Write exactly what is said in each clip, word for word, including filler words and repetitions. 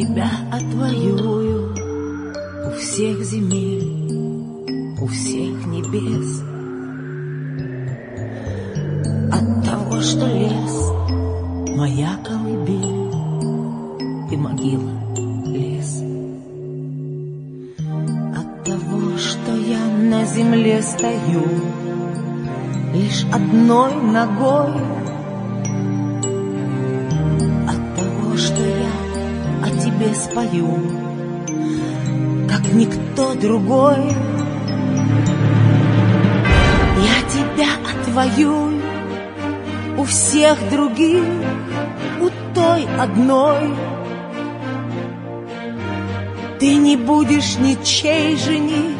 тебя отвоюю у всех земель, у всех небес. От того, что лес — моя колыбель и могила — лес. От того, что я на земле стою лишь одной ногой. От того, что я о тебе спою, как никто другой. Я тебя отвоюю у всех других, у той одной. Ты не будешь ничьей жених,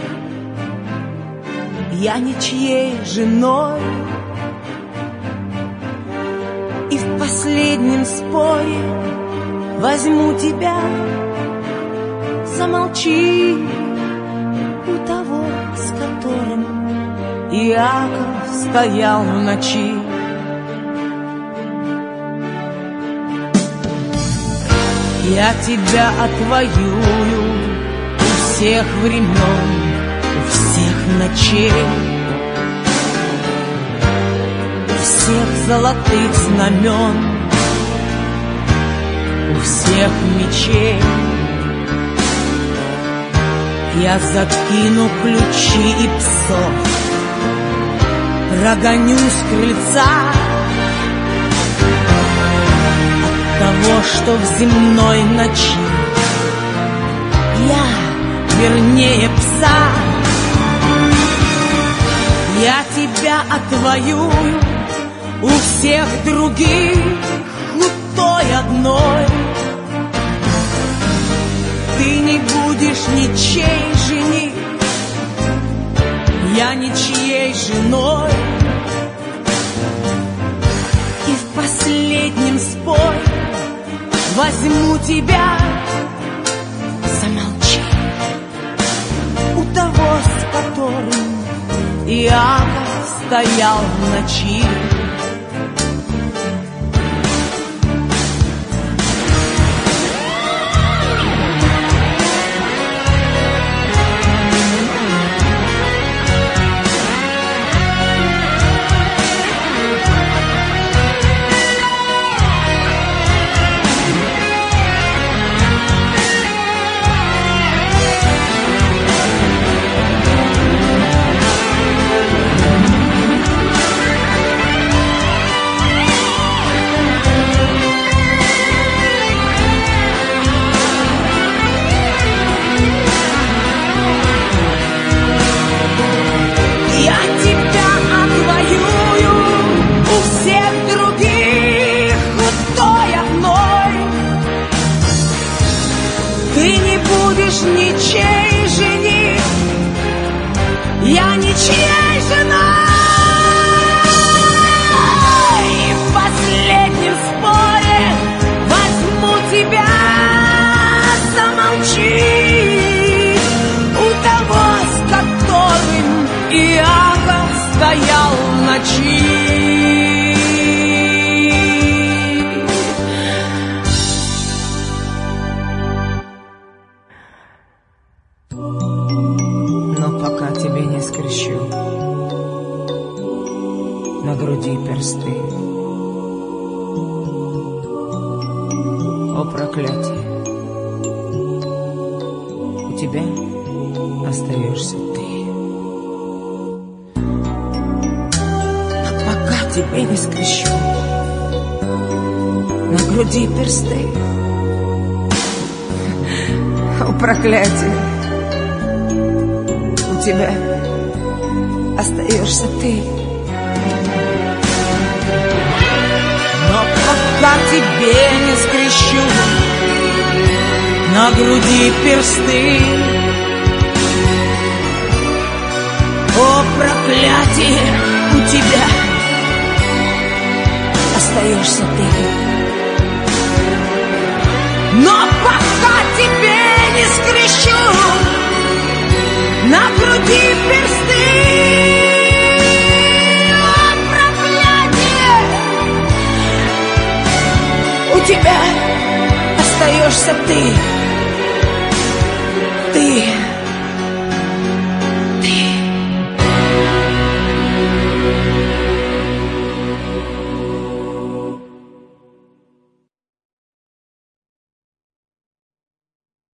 я ничьей женой. И в последнем споре возьму тебя. Замолчи у того, с которым Иаков стоял в ночи. Я тебя отвоюю у всех времен, у всех ночей, у всех золотых знамен, у всех мечей. Я закину ключи и псов, прогоню с крыльца от того, что в земной ночи я вернее пса. Я тебя отвоюю у всех других, у той одной. Ты не будешь ничьей жених, я ничьей женой. И в последнем споре возьму тебя. Замолчи у того, с которым Иаков стоял в ночи. Ты не будешь ничьей жених, я ничьей женой. И в последнем споре возьму тебя. Замолчи у того, с которым Иаков стоял в ночи. Пока тебе не скрещу на груди персты. О, проклятие! У тебя остаешься ты. Но пока тебе не скрещу на груди персты. О, проклятие! У тебя остаешься ты. Но пока тебе не скрещу на груди персты. О, проклятие, у тебя остаешься ты. Но пока тебе не скрещу на груди персты. О, проклятие! У тебя остаешься ты. Ты